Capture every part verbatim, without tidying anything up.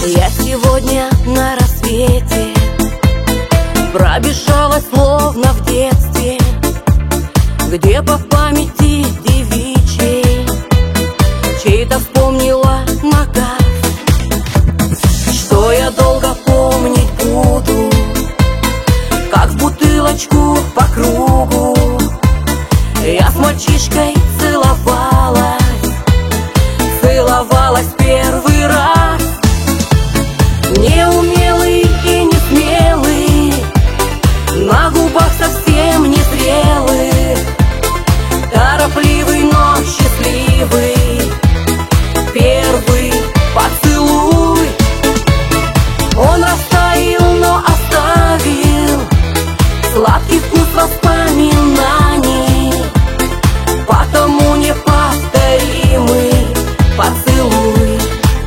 Я сегодня на рассвете пробежалась словно в детстве, где-то в памяти девичьей чей-то вспомнила нога. Что я долго помнить буду, как в бутылочку по кругу я с мальчишкой целовалась, целовалась первый раз. Неумелый и не смелый, на губах совсем не зрелый, торопливый, но счастливый первый поцелуй. Он растаял, но оставил сладкий вкус воспоминаний, потому неповторимый поцелуй.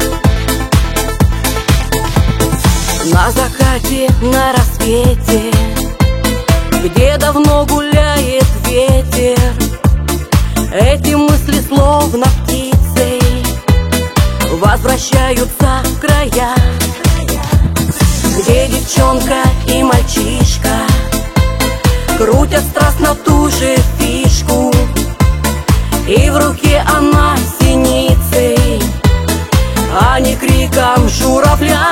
На закате, на рассвете, где давно гуляет ветер, эти мысли словно птицей возвращаются в края, где девчонка и мальчишка крутят страстно ту же фишку, и в руке она синицей, а не криком журавля.